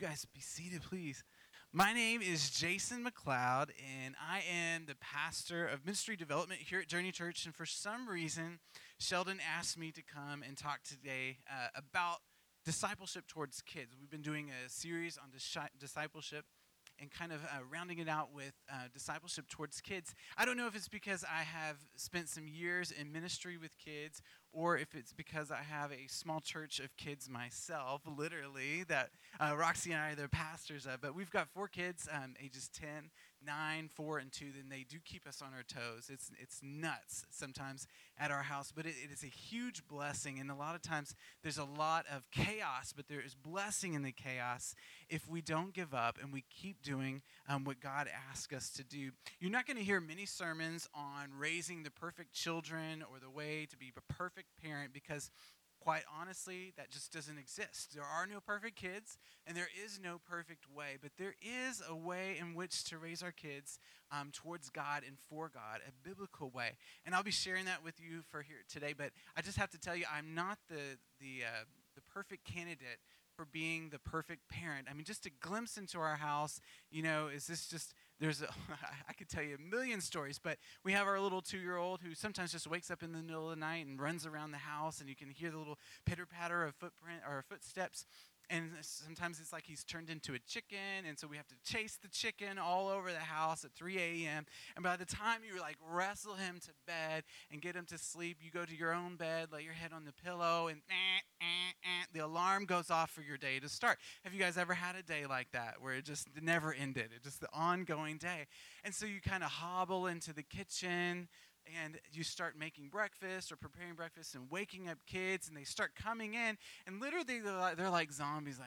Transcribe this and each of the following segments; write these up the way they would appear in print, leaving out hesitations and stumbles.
guys be seated, please. My name is Jason McLeod, and I am the pastor of ministry development here at Journey Church. And for some reason, Sheldon asked me to come and talk today about discipleship towards kids. We've been doing a series on discipleship and kind of rounding it out with discipleship towards kids. I don't know if it's because I have spent some years in ministry with kids or if it's because I have a small church of kids myself, literally, that Roxy and I are the pastors of. But we've got 4 kids, ages 10, 9, 4, and 2, and they do keep us on our toes. It's nuts sometimes at our house, but it is a huge blessing. And a lot of times there's a lot of chaos, but there is blessing in the chaos if we don't give up and we keep doing what God asks us to do. You're not going to hear many sermons on raising the perfect children or the way to be a perfect parent because quite honestly, that just doesn't exist. There are no perfect kids, and there is no perfect way, but there is a way in which to raise our kids towards God and for God, a biblical way. And I'll be sharing that with you for here today, but I just have to tell you, I'm not the perfect candidate for being the perfect parent. I mean, just a glimpse into our house, is this just, I could tell you a million stories, but we have our little 2-year-old who sometimes just wakes up in the middle of the night and runs around the house, and you can hear the little pitter-patter of footsteps. And sometimes it's like he's turned into a chicken, and so we have to chase the chicken all over the house at 3 a.m. And by the time you wrestle him to bed and get him to sleep, you go to your own bed, lay your head on the pillow, and the alarm goes off for your day to start. Have you guys ever had a day like that where it just never ended? It's just the ongoing day. And so you kind of hobble into the kitchen, and you start making breakfast or preparing breakfast and waking up kids, and they start coming in, and literally they're like zombies,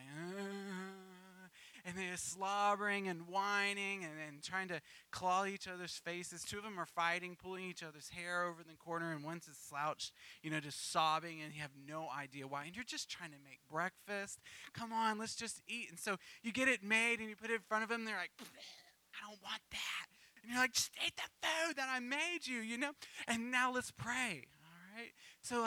and they're slobbering and whining and trying to claw each other's faces. 2 of them are fighting, pulling each other's hair over in the corner, and one's just slouched, just sobbing, and you have no idea why. And you're just trying to make breakfast. Come on, let's just eat. And so you get it made, and you put it in front of them, and they're like, I don't want that. And you're like, just eat the food that I made you, And now let's pray, all right? So,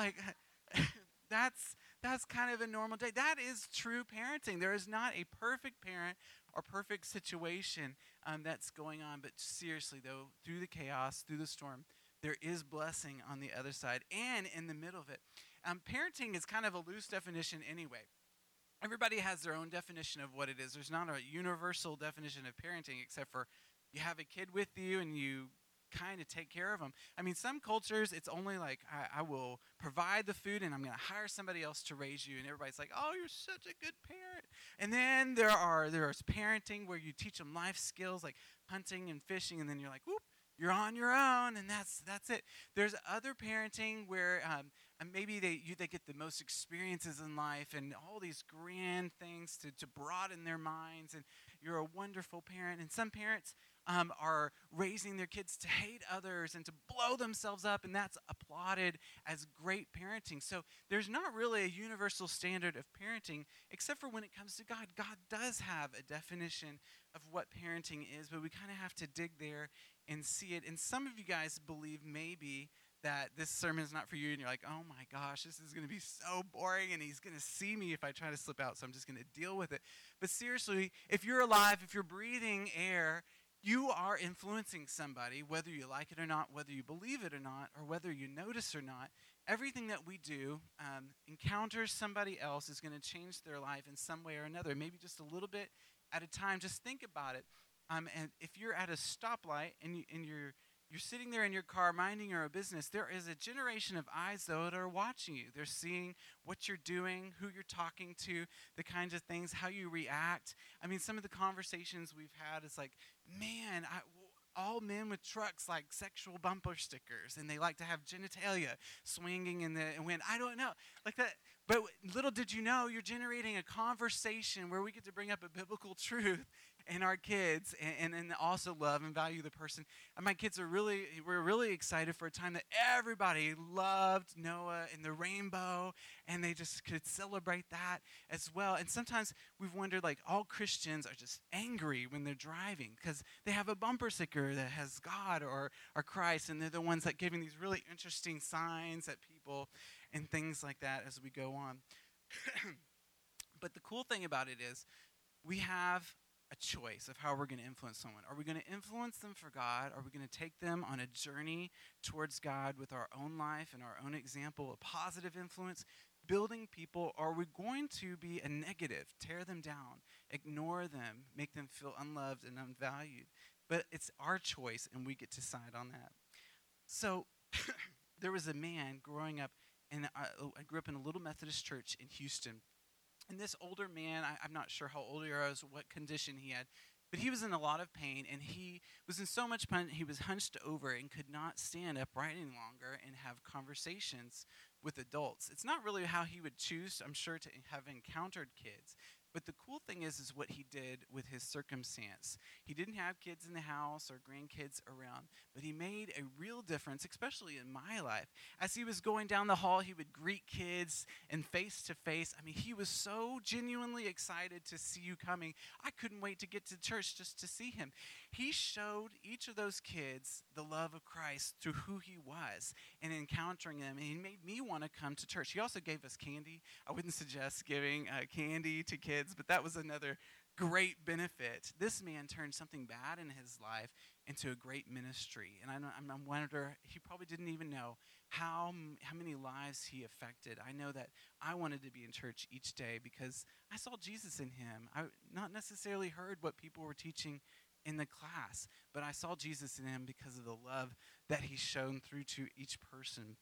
that's kind of a normal day. That is true parenting. There is not a perfect parent or perfect situation that's going on. But seriously, though, through the chaos, through the storm, there is blessing on the other side and in the middle of it. Parenting is kind of a loose definition anyway. Everybody has their own definition of what it is. There's not a universal definition of parenting except for you have a kid with you and you kind of take care of them. I mean, some cultures, it's only like, I will provide the food and I'm going to hire somebody else to raise you. And everybody's like, oh, you're such a good parent. And then there's parenting where you teach them life skills like hunting and fishing. And then you're like, whoop, you're on your own. And that's it. There's other parenting where maybe they get the most experiences in life and all these grand things to broaden their minds. And you're a wonderful parent. And some parents are raising their kids to hate others and to blow themselves up, and that's applauded as great parenting. So there's not really a universal standard of parenting, except for when it comes to God. God does have a definition of what parenting is, but we kind of have to dig there and see it. And some of you guys believe maybe that this sermon is not for you, and you're like, oh my gosh, this is going to be so boring, and he's going to see me if I try to slip out, so I'm just going to deal with it. But seriously, if you're alive, if you're breathing air, you are influencing somebody, whether you like it or not, whether you believe it or not, or whether you notice or not. Everything that we do encounters somebody else is going to change their life in some way or another, maybe just a little bit at a time. Just think about it. And if you're at a stoplight and you're sitting there in your car minding your own business, there is a generation of eyes, though, that are watching you. They're seeing what you're doing, who you're talking to, the kinds of things, how you react. I mean, some of the conversations we've had is like, man, all men with trucks like sexual bumper stickers, and they like to have genitalia swinging in the wind. I don't know, like that. But little did you know, you're generating a conversation where we get to bring up a biblical truth in our kids and also love and value the person. And my kids we're really excited for a time that everybody loved Noah and the rainbow, and they just could celebrate that as well. And sometimes we've wondered, like, all Christians are just angry when they're driving because they have a bumper sticker that has God or Christ, and they're the ones that giving these really interesting signs at people and things like that as we go on. But the cool thing about it is we have a choice of how we're going to influence someone. Are we going to influence them for God? Are we going to take them on a journey towards God with our own life and our own example, a positive influence, building people? Or are we going to be a negative, tear them down, ignore them, make them feel unloved and unvalued? But it's our choice, and we get to decide on that. So there was a man growing up, and I grew up in a little Methodist church in Houston. And this older man, I'm not sure how old he was, what condition he had, but he was in a lot of pain, and he was in so much pain, he was hunched over and could not stand upright any longer and have conversations with adults. It's not really how he would choose, I'm sure, to have encountered kids. But the cool thing is what he did with his circumstance. He didn't have kids in the house or grandkids around, but he made a real difference, especially in my life. As he was going down the hall, he would greet kids and face to face. I mean, he was so genuinely excited to see you coming. I couldn't wait to get to church just to see him. He showed each of those kids the love of Christ through who he was and encountering them, and he made me want to come to church. He also gave us candy. I wouldn't suggest giving candy to kids, but that was another great benefit. This man turned something bad in his life into a great ministry, and I wonder, he probably didn't even know how many lives he affected. I know that I wanted to be in church each day because I saw Jesus in him. I not necessarily heard what people were teaching in the class, but I saw Jesus in him because of the love that he's shown through to each person.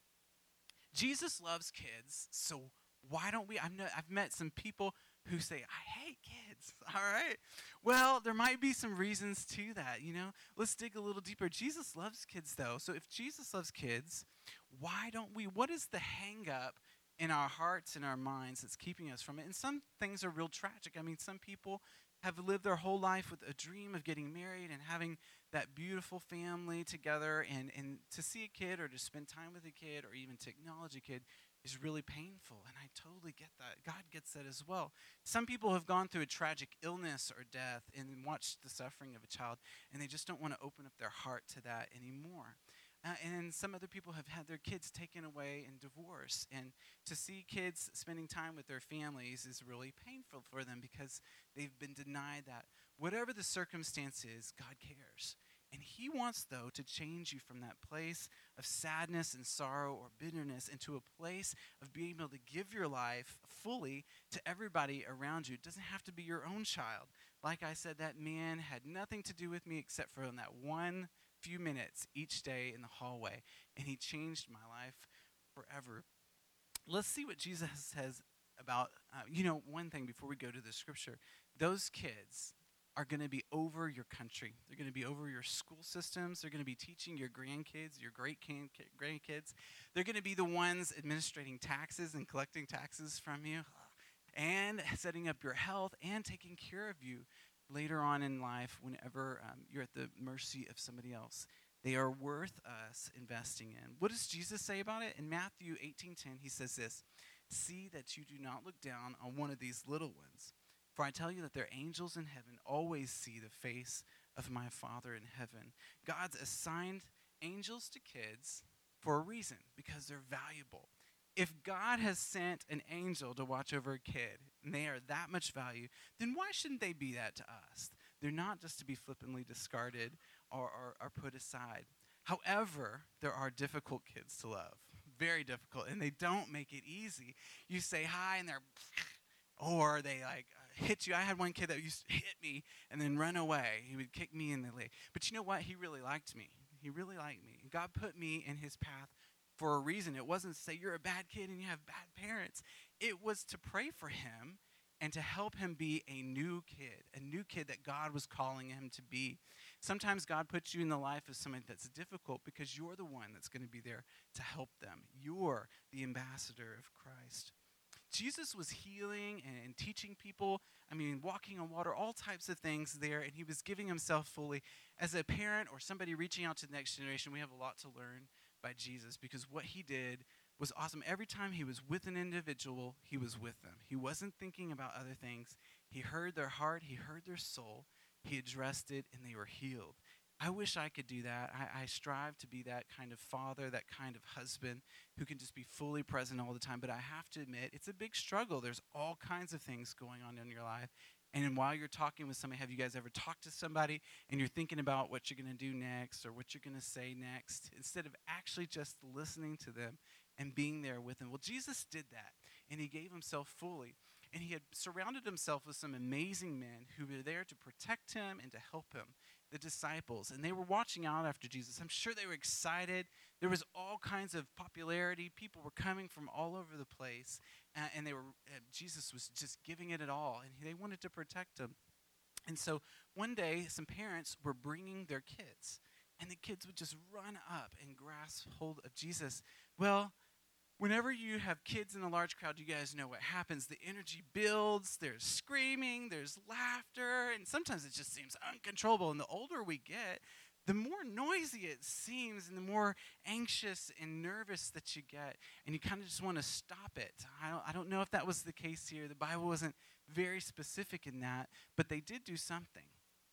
Jesus loves kids, so why don't we? I've met some people who say, I hate kids. All right. Well, there might be some reasons to that, you know. Let's dig a little deeper. Jesus loves kids, though. So if Jesus loves kids, why don't we? What is the hang up in our hearts and our minds that's keeping us from it? And some things are real tragic. I mean, some people have lived their whole life with a dream of getting married and having that beautiful family together, and to see a kid or to spend time with a kid or even to acknowledge a kid is really painful, and I totally get that. God gets that as well. Some people have gone through a tragic illness or death and watched the suffering of a child, and they just don't want to open up their heart to that anymore. And some other people have had their kids taken away in divorce. And to see kids spending time with their families is really painful for them because they've been denied that. Whatever the circumstance is, God cares. And he wants, though, to change you from that place of sadness and sorrow or bitterness into a place of being able to give your life fully to everybody around you. It doesn't have to be your own child. Like I said, that man had nothing to do with me except for in that one few minutes each day in the hallway, and he changed my life forever. Let's see what Jesus says about, one thing before we go to the scripture. Those kids are going to be over your country. They're going to be over your school systems. They're going to be teaching your grandkids, your great-grandkids. They're going to be the ones administrating taxes and collecting taxes from you and setting up your health and taking care of you later on in life whenever you're at the mercy of somebody else. They are worth us investing in. What does Jesus say about it? In Matthew 18:10, he says this, "See that you do not look down on one of these little ones, for I tell you that their angels in heaven always see the face of my Father in heaven." God's assigned angels to kids for a reason, because they're valuable. If God has sent an angel to watch over a kid, and they are that much value, then why shouldn't they be that to us? They're not just to be flippantly discarded or put aside. However, there are difficult kids to love, very difficult, and they don't make it easy. You say hi, and they're, or they hit you. I had one kid that used to hit me and then run away. He would kick me in the leg. But you know what? He really liked me. He really liked me. God put me in his path for a reason. It wasn't to say you're a bad kid and you have bad parents. It was to pray for him and to help him be a new kid that God was calling him to be. Sometimes God puts you in the life of somebody that's difficult because you're the one that's going to be there to help them. You're the ambassador of Christ. Jesus was healing and teaching people, walking on water, all types of things there, and he was giving himself fully. As a parent or somebody reaching out to the next generation, we have a lot to learn by Jesus because what he did was awesome. Every time he was with an individual, he was with them. He wasn't thinking about other things. He heard their heart, he heard their soul, he addressed it, and they were healed. I wish I could do that. I strive to be that kind of father, that kind of husband who can just be fully present all the time. But I have to admit, it's a big struggle. There's all kinds of things going on in your life. And while you're talking with somebody, have you guys ever talked to somebody and you're thinking about what you're going to do next or what you're going to say next instead of actually just listening to them and being there with them? Well, Jesus did that, and he gave himself fully. And he had surrounded himself with some amazing men who were there to protect him and to help him, the disciples. And they were watching out after Jesus. I'm sure they were excited. There was all kinds of popularity. People were coming from all over the place. And Jesus was just giving it all. And they wanted to protect him. And so one day, some parents were bringing their kids. And the kids would just run up and grasp hold of Jesus. Well, whenever you have kids in a large crowd, you guys know what happens. The energy builds, there's screaming, there's laughter, and sometimes it just seems uncontrollable. And the older we get, the more noisy it seems and the more anxious and nervous that you get. And you kind of just want to stop it. I don't know if that was the case here. The Bible wasn't very specific in that, but they did do something.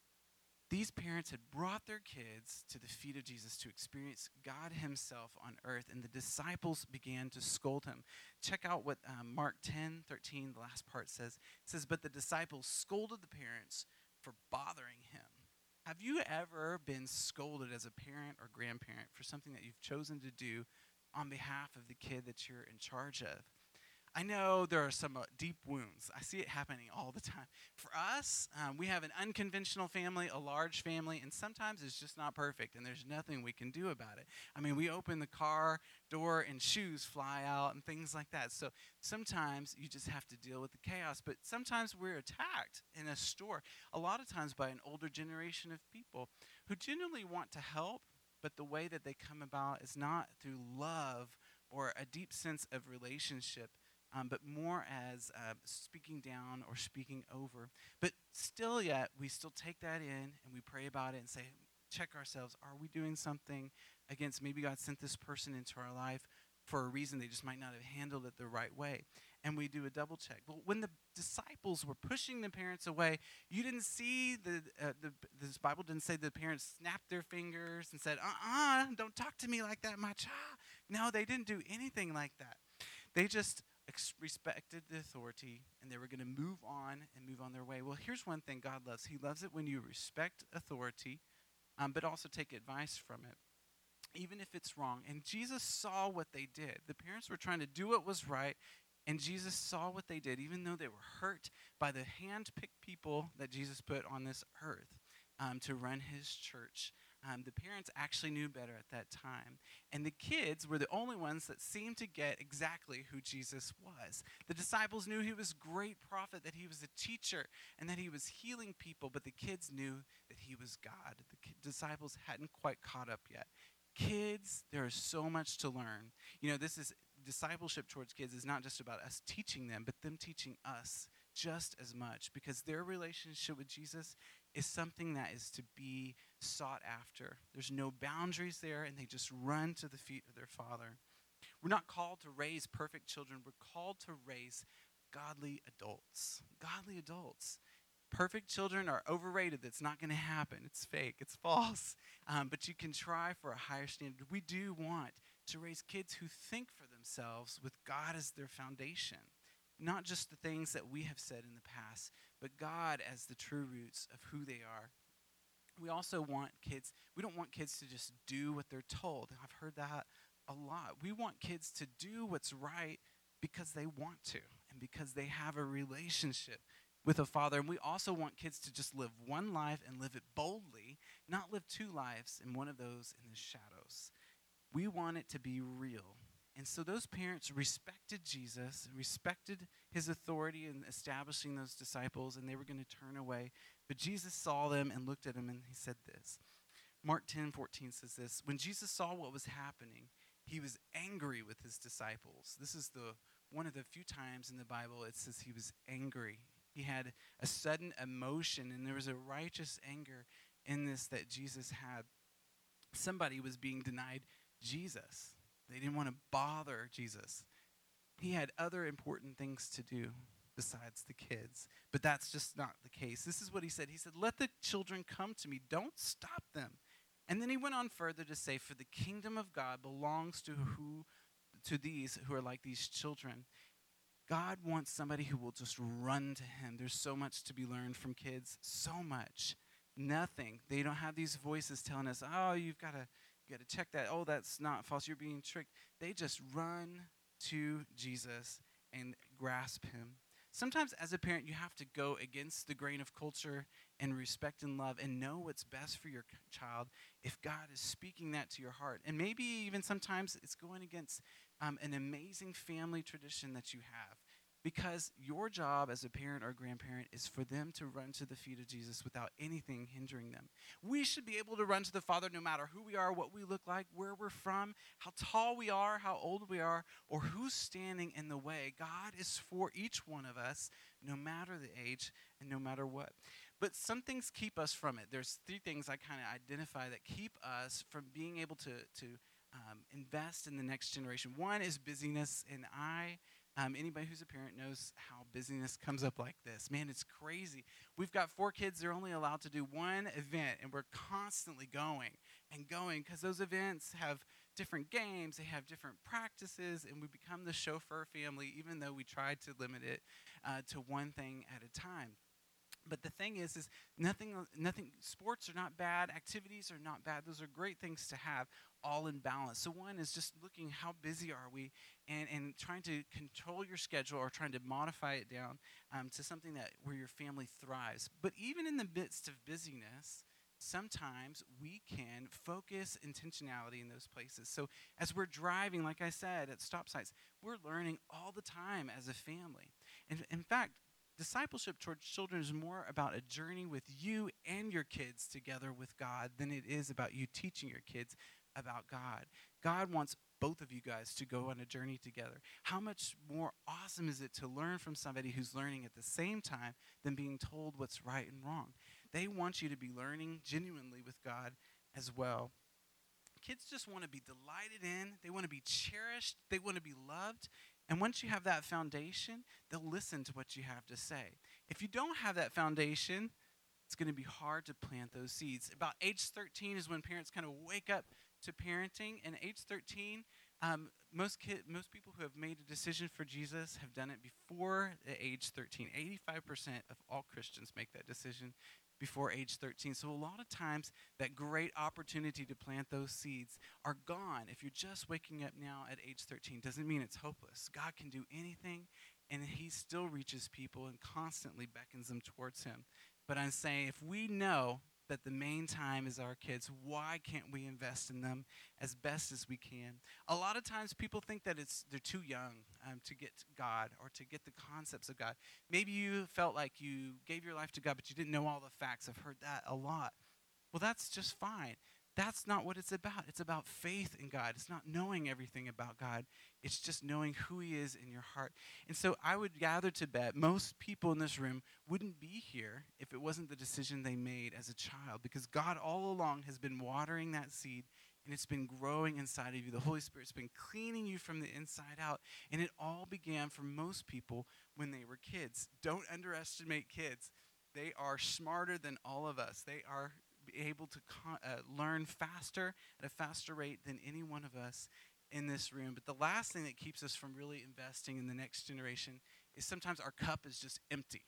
These parents had brought their kids to the feet of Jesus to experience God himself on earth, and the disciples began to scold him. Check out what Mark 10:13, the last part says. It says, but the disciples scolded the parents for bothering him. Have you ever been scolded as a parent or grandparent for something that you've chosen to do on behalf of the kid that you're in charge of? I know there are some deep wounds. I see it happening all the time. For us, we have an unconventional family, a large family, and sometimes it's just not perfect, and there's nothing we can do about it. I mean, we open the car door and shoes fly out and things like that. So sometimes you just have to deal with the chaos, but sometimes we're attacked in a store, a lot of times by an older generation of people who genuinely want to help, but the way that they come about is not through love or a deep sense of relationship, but more as speaking down or speaking over. But still yet, we still take that in and we pray about it and say, check ourselves. Are we doing something against, maybe God sent this person into our life for a reason, they just might not have handled it the right way. And we do a double check. Well, when the disciples were pushing the parents away, you didn't see, this Bible didn't say the parents snapped their fingers and said, don't talk to me like that, my child. No, they didn't do anything like that. They just respected the authority, and they were going to move on and move on their way. Well, here's one thing God loves. He loves it when you respect authority, but also take advice from it, even if it's wrong. And Jesus saw what they did. The parents were trying to do what was right, and Jesus saw what they did, even though they were hurt by the hand-picked people that Jesus put on this earth to run his church. The parents actually knew better at that time. And the kids were the only ones that seemed to get exactly who Jesus was. The disciples knew he was a great prophet, that he was a teacher, and that he was healing people. But the kids knew that he was God. The disciples hadn't quite caught up yet. Kids, there is so much to learn. You know, this is discipleship towards kids is not just about us teaching them, but them teaching us just as much, because their relationship with Jesus is something that is to be sought after. There's no boundaries there, and they just run to the feet of their Father. We're not called to raise perfect children. We're called to raise godly adults. Godly adults. Perfect children are overrated. That's not going to happen. It's fake. It's false. But you can try for a higher standard. We do want to raise kids who think for themselves with God as their foundation. Not just the things that we have said in the past, but God as the true roots of who they are. We also want kids, we don't want kids to just do what they're told. I've heard that a lot. We want kids to do what's right because they want to and because they have a relationship with a father. And we also want kids to just live one life and live it boldly, not live two lives, and one of those in the shadows. We want it to be real. And so those parents respected Jesus, respected his authority in establishing those disciples, and they were going to turn away. But Jesus saw them and looked at them, and he said this. Mark 10:14 says this. When Jesus saw what was happening, he was angry with his disciples. This is one of the few times in the Bible it says he was angry. He had a sudden emotion, and there was a righteous anger in this that Jesus had. Somebody was being denied Jesus. They didn't want to bother Jesus. He had other important things to do besides the kids. But that's just not the case. This is what he said. He said, let the children come to me. Don't stop them. And then he went on further to say, for the kingdom of God belongs to these who are like these children. God wants somebody who will just run to him. There's so much to be learned from kids, so much. Nothing. They don't have these voices telling us, oh, you got to check that. Oh, that's not false. You're being tricked. They just run to Jesus and grasp him. Sometimes as a parent, you have to go against the grain of culture and respect and love and know what's best for your child if God is speaking that to your heart. And maybe even sometimes it's going against an amazing family tradition that you have. Because your job as a parent or grandparent is for them to run to the feet of Jesus without anything hindering them. We should be able to run to the Father no matter who we are, what we look like, where we're from, how tall we are, how old we are, or who's standing in the way. God is for each one of us, no matter the age and no matter what. But some things keep us from it. There's 3 things I kind of identify that keep us from being able to invest in the next generation. One is busyness, and anybody who's a parent knows how busyness comes up like this. Man, it's crazy. We've got 4 kids. They're only allowed to do one event, and we're constantly going and going because those events have different games. They have different practices, and we become the chauffeur family, even though we try to limit it to one thing at a time. But the thing is nothing, sports are not bad, activities are not bad. Those are great things to have all in balance. So one is just looking how busy are we and trying to control your schedule or trying to modify it down to something that where your family thrives. But even in the midst of busyness, sometimes we can focus intentionality in those places. So as we're driving, like I said, at stop signs, we're learning all the time as a family. And in fact, discipleship towards children is more about a journey with you and your kids together with God than it is about you teaching your kids about God. God wants both of you guys to go on a journey together. How much more awesome is it to learn from somebody who's learning at the same time than being told what's right and wrong? They want you to be learning genuinely with God as well. Kids just want to be delighted in. They want to be cherished. They want to be loved. And once you have that foundation, they'll listen to what you have to say. If you don't have that foundation, it's going to be hard to plant those seeds. About age 13 is when parents kind of wake up to parenting. And age 13, most people who have made a decision for Jesus have done it before the age 13. 85% of all Christians make that decision before age 13. So a lot of times that great opportunity to plant those seeds are gone. If you're just waking up now at age 13, doesn't mean it's hopeless. God can do anything, and he still reaches people and constantly beckons them towards him. But I'm saying if we know that the main time is our kids, why can't we invest in them as best as we can? A lot of times people think that they're too young to get God or to get the concepts of God. Maybe you felt like you gave your life to God, but you didn't know all the facts. I've heard that a lot. Well, that's just fine. That's not what it's about. It's about faith in God. It's not knowing everything about God. It's just knowing who he is in your heart. And so I would gather to bet most people in this room wouldn't be here if it wasn't the decision they made as a child, because God all along has been watering that seed, and it's been growing inside of you. The Holy Spirit's been cleaning you from the inside out, and it all began for most people when they were kids. Don't underestimate kids. They are smarter than all of us. They are able to learn faster at a faster rate than any one of us in this room. But the last thing that keeps us from really investing in the next generation is sometimes our cup is just empty.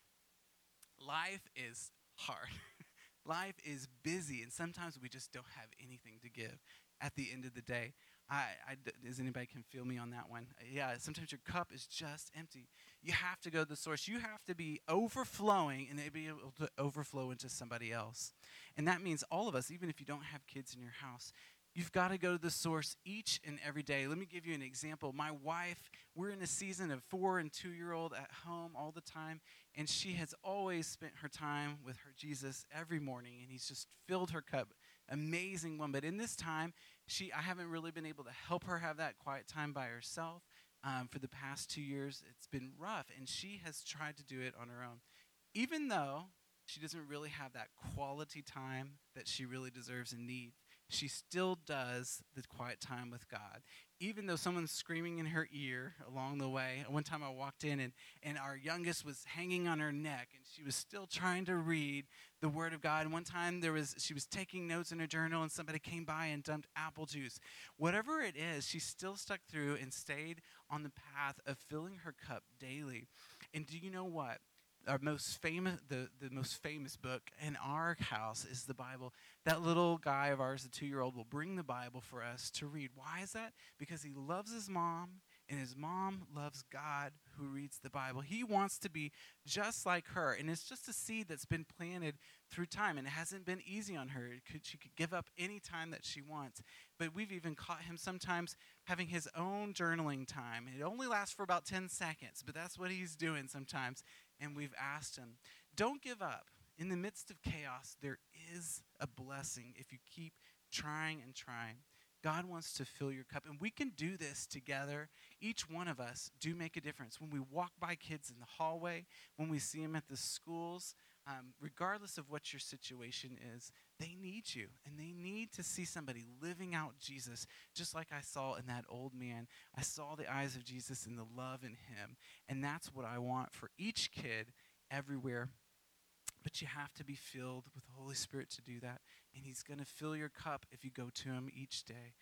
Life is hard. Life is busy, and sometimes we just don't have anything to give at the end of the day. Does anybody can feel me on that one? Yeah, sometimes your cup is just empty. You have to go to the source. You have to be overflowing and be able to overflow into somebody else. And that means all of us, even if you don't have kids in your house, you've got to go to the source each and every day. Let me give you an example. My wife, we're in a season of 4 and 2-year-old at home all the time, and she has always spent her time with her Jesus every morning, and he's just filled her cup. Amazing one. But in this time, I haven't really been able to help her have that quiet time by herself. For the past 2 years, it's been rough, and she has tried to do it on her own. Even though she doesn't really have that quality time that she really deserves and needs, she still does the quiet time with God. Even though someone's screaming in her ear along the way. One time I walked in and our youngest was hanging on her neck and she was still trying to read the Word of God. And one time she was taking notes in her journal and somebody came by and dumped apple juice. Whatever it is, she still stuck through and stayed on the path of filling her cup daily. And do you know what? Our most famous, the most famous book in our house is the Bible. That little guy of ours, the 2-year-old, will bring the Bible for us to read. Why is that? Because he loves his mom, and his mom loves God who reads the Bible. He wants to be just like her, and it's just a seed that's been planted through time, and it hasn't been easy on her. She could give up any time that she wants, but we've even caught him sometimes having his own journaling time. It only lasts for about 10 seconds, but that's what he's doing sometimes, and we've asked him, don't give up. In the midst of chaos, there is a blessing if you keep trying and trying. God wants to fill your cup, and we can do this together. Each one of us do make a difference. When we walk by kids in the hallway, when we see them at the schools, regardless of what your situation is, they need you, and they need to see somebody living out Jesus, just like I saw in that old man. I saw the eyes of Jesus and the love in him, and that's what I want for each kid everywhere. But you have to be filled with the Holy Spirit to do that. And he's going to fill your cup if you go to him each day.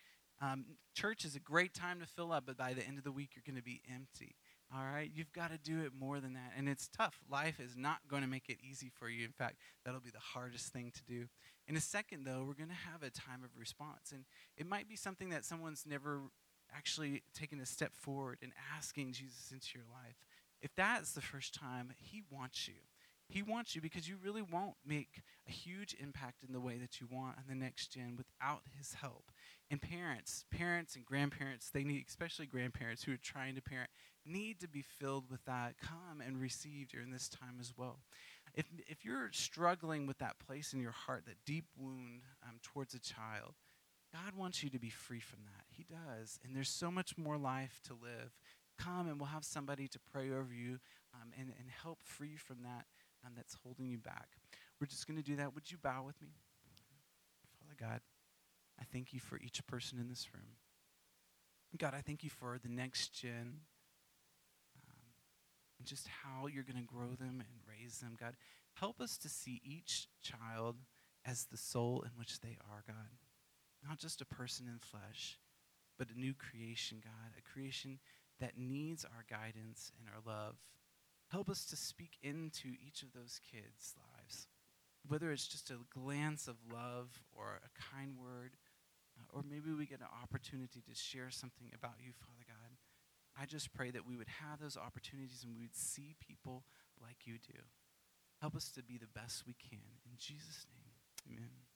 Church is a great time to fill up, but by the end of the week, you're going to be empty. All right? You've got to do it more than that. And it's tough. Life is not going to make it easy for you. In fact, that'll be the hardest thing to do. In a second, though, we're going to have a time of response. And it might be something that someone's never actually taken a step forward in asking Jesus into your life. If that's the first time, he wants you. He wants you because you really won't make a huge impact in the way that you want on the next gen without his help. And parents and grandparents, they need, especially grandparents who are trying to parent, need to be filled with that. Come and receive during this time as well. If you're struggling with that place in your heart, that deep wound towards a child, God wants you to be free from that. He does. And there's so much more life to live. Come and we'll have somebody to pray over you and help free you from that. That's holding you back. We're just going to do that. Would you bow with me? Father God, I thank you for each person in this room. God, I thank you for the next gen and just how you're going to grow them and raise them. God, help us to see each child as the soul in which they are, God. Not just a person in flesh, but a new creation, God, a creation that needs our guidance and our love. Help us to speak into each of those kids' lives, whether it's just a glance of love or a kind word, or maybe we get an opportunity to share something about you, Father God. I just pray that we would have those opportunities and we would see people like you do. Help us to be the best we can. In Jesus' name, amen.